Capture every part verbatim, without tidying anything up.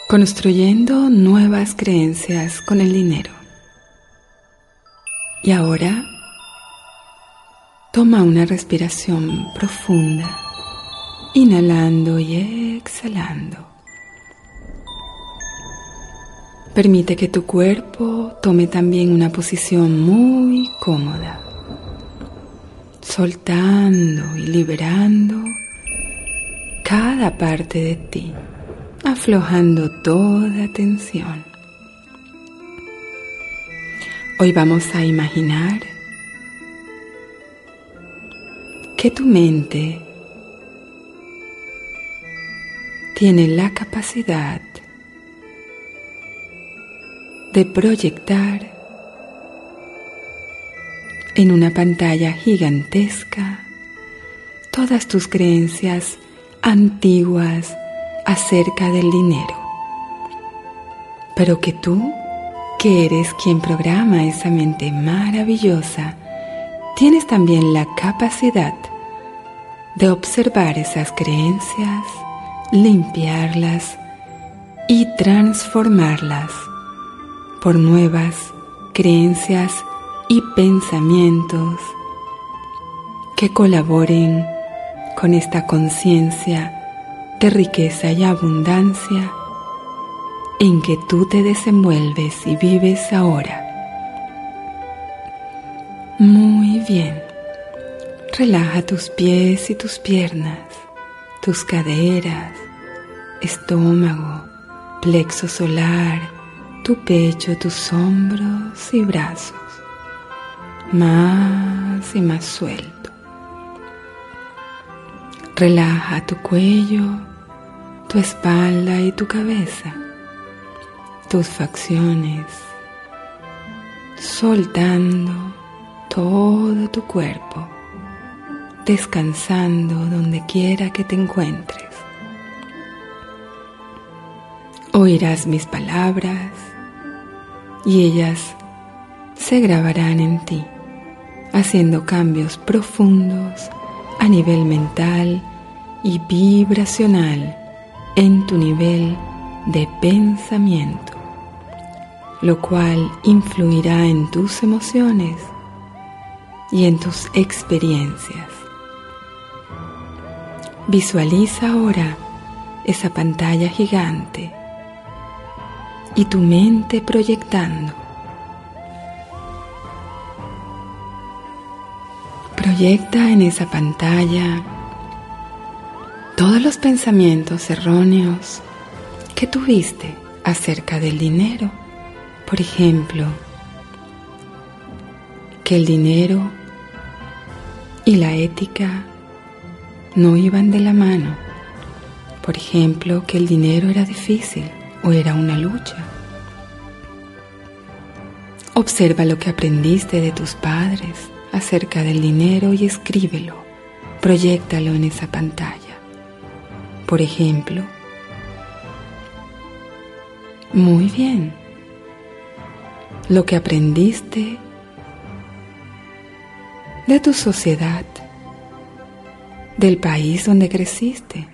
construyendo nuevas creencias con el dinero. Y ahora, toma una respiración profunda, inhalando y exhalando. Permite que tu cuerpo tome también una posición muy cómoda, soltando y liberando cada parte de ti, aflojando toda tensión. Hoy vamos a imaginar que tu mente tiene la capacidad de proyectar en una pantalla gigantesca todas tus creencias antiguas acerca del dinero, pero que tú, que eres quien programa esa mente maravillosa, tienes también la capacidad de observar esas creencias, limpiarlas y transformarlas por nuevas creencias y pensamientos que colaboren con esta conciencia de riqueza y abundancia en que tú te desenvuelves y vives ahora. Muy bien. Relaja tus pies y tus piernas, tus caderas, estómago, plexo solar, tu pecho, tus hombros y brazos, más y más suelto. Relaja tu cuello, tu espalda y tu cabeza, tus facciones, soltando todo tu cuerpo, descansando donde quiera que te encuentres. Oirás mis palabras y ellas se grabarán en ti, haciendo cambios profundos a nivel mental y vibracional en tu nivel de pensamiento, lo cual influirá en tus emociones y en tus experiencias. Visualiza ahora esa pantalla gigante y tu mente proyectando. Proyecta en esa pantalla todos los pensamientos erróneos que tuviste acerca del dinero. Por ejemplo, que el dinero y la ética no iban de la mano. Por ejemplo, que el dinero era difícil o era una lucha. Observa lo que aprendiste de tus padres acerca del dinero y escríbelo, proyéctalo en esa pantalla. Por ejemplo, muy bien, lo que aprendiste de tu sociedad, del país donde creciste,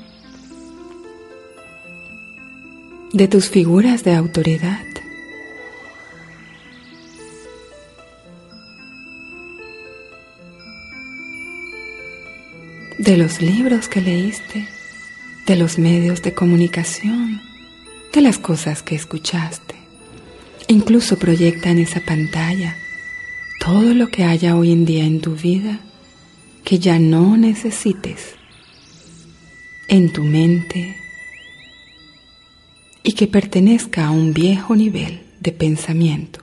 de tus figuras de autoridad. De los libros que leíste, de los medios de comunicación, de las cosas que escuchaste. Incluso proyecta en esa pantalla todo lo que haya hoy en día en tu vida que ya no necesites en tu mente y que pertenezca a un viejo nivel de pensamiento.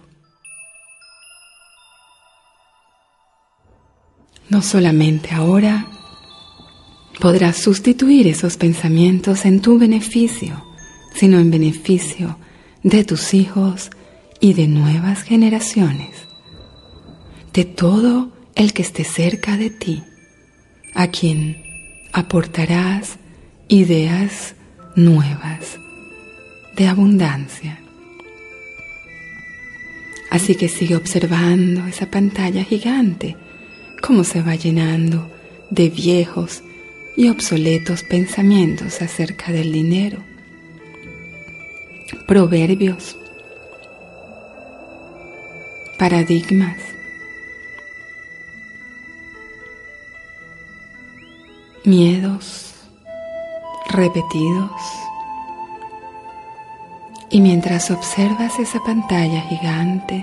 No solamente ahora podrás sustituir esos pensamientos en tu beneficio, sino en beneficio de tus hijos y de nuevas generaciones, de todo el que esté cerca de ti, a quien aportarás ideas nuevas de abundancia. Así que sigue observando esa pantalla gigante, cómo se va llenando de viejos y obsoletos pensamientos acerca del dinero. proverbios, paradigmas, miedos repetidos. Y mientras observas esa pantalla gigante,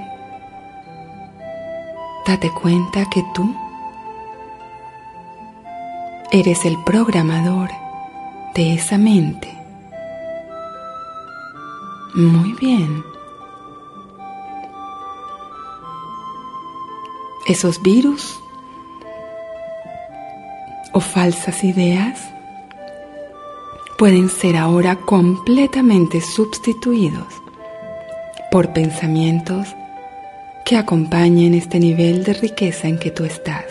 date cuenta que tú eres el programador de esa mente. Muy bien. Esos virus o falsas ideas pueden ser ahora completamente sustituidos por pensamientos que acompañen este nivel de riqueza en que tú estás.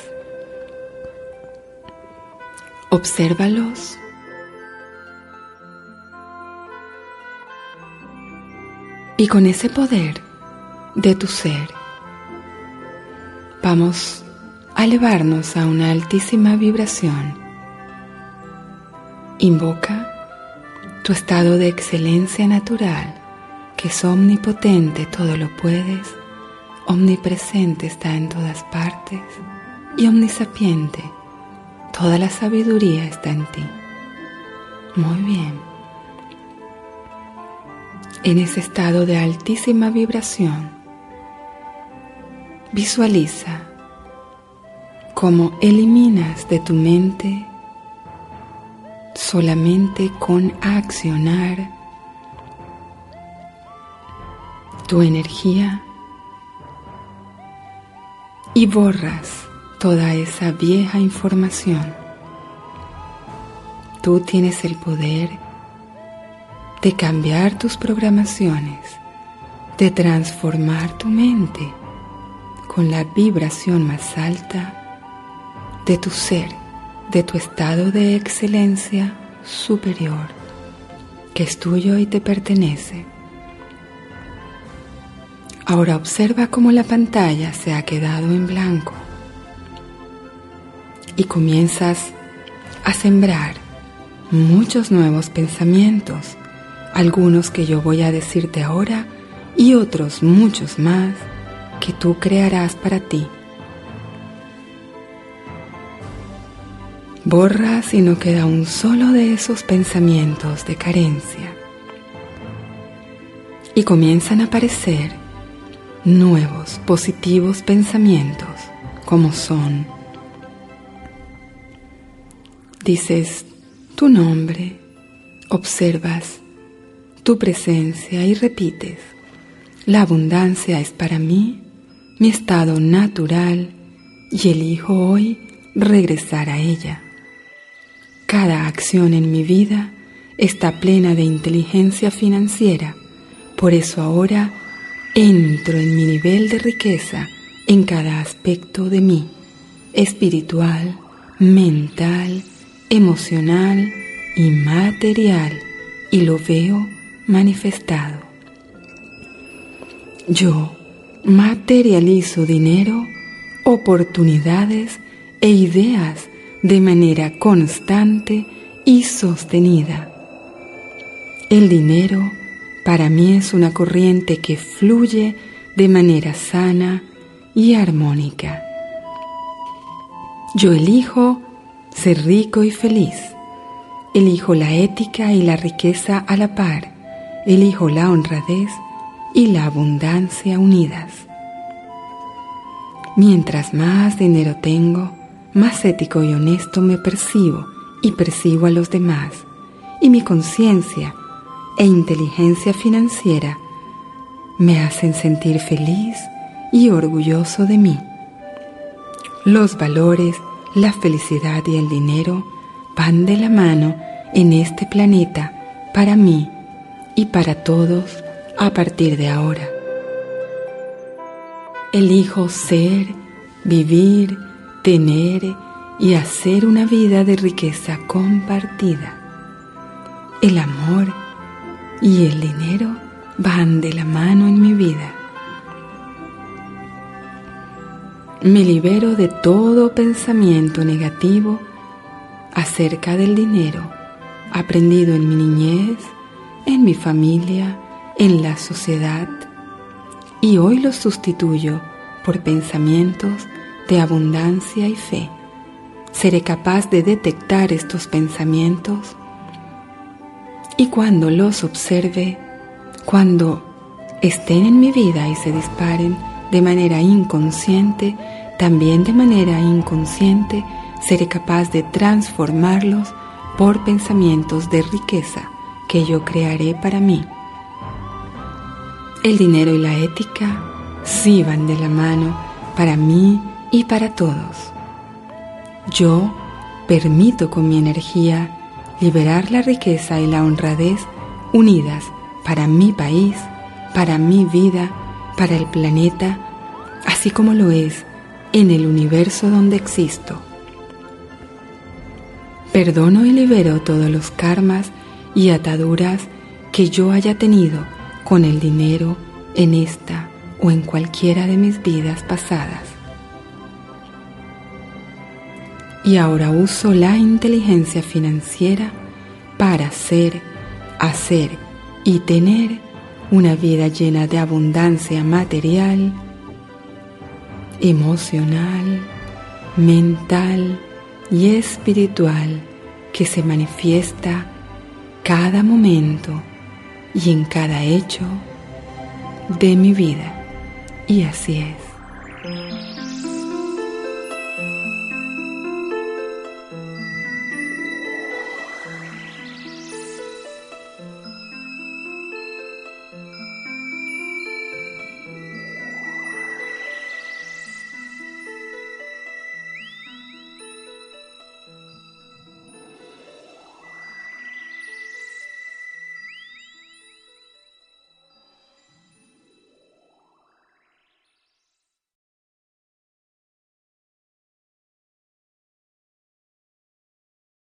Obsérvalos. Y con ese poder de tu ser, vamos a elevarnos a una altísima vibración. Invoca tu estado de excelencia natural, que es omnipotente, todo lo puedes, omnipresente, está en todas partes, y omnisapiente, toda la sabiduría está en ti. Muy bien. En ese estado de altísima vibración, visualiza cómo eliminas de tu mente solamente con accionar tu energía y borras toda esa vieja información. Tú tienes el poder de cambiar tus programaciones, de transformar tu mente con la vibración más alta de tu ser, de tu estado de excelencia superior, que es tuyo y te pertenece. Ahora observa cómo la pantalla se ha quedado en blanco y comienzas a sembrar muchos nuevos pensamientos, algunos que yo voy a decirte ahora y otros muchos más que tú crearás para ti. Borras y no queda un solo de esos pensamientos de carencia. Y comienzan a aparecer nuevos, positivos pensamientos, como son. Dices tu nombre, observas tu presencia y repites: la abundancia es para mí, mi estado natural, y elijo hoy regresar a ella. Cada acción en mi vida está plena de inteligencia financiera, por eso ahora entro en mi nivel de riqueza en cada aspecto de mí, espiritual, mental, emocional y material, y lo veo manifestado. Yo materializo dinero, oportunidades e ideas de manera constante y sostenida. El dinero para mí es una corriente que fluye de manera sana y armónica. Yo elijo ser rico y feliz. Elijo la ética y la riqueza a la par. Elijo la honradez y la abundancia unidas. Mientras más dinero tengo, más ético y honesto me percibo y percibo a los demás, y mi conciencia e inteligencia financiera me hacen sentir feliz y orgulloso de mí. Los valores, la felicidad y el dinero van de la mano en este planeta para mí y para todos a partir de ahora. Elijo ser, vivir, tener y hacer una vida de riqueza compartida. El amor y el dinero van de la mano en mi vida. Me libero de todo pensamiento negativo acerca del dinero aprendido en mi niñez, en mi familia, en la sociedad y hoy los sustituyo por pensamientos de abundancia y fe. Seré capaz de detectar estos pensamientos y cuando los observe, cuando estén en mi vida y se disparen de manera inconsciente, también de manera inconsciente seré capaz de transformarlos por pensamientos de riqueza que yo crearé para mí. El dinero y la ética sí van de la mano para mí y para todos. Yo permito con mi energía liberar la riqueza y la honradez unidas para mi país, para mi vida, para el planeta, así como lo es en el universo donde existo. Perdono y libero todos los karmas y ataduras que yo haya tenido con el dinero en esta o en cualquiera de mis vidas pasadas. Y ahora uso la inteligencia financiera para ser, hacer y tener una vida llena de abundancia material, emocional, mental y espiritual que se manifiesta cada momento y en cada hecho de mi vida. Y así es.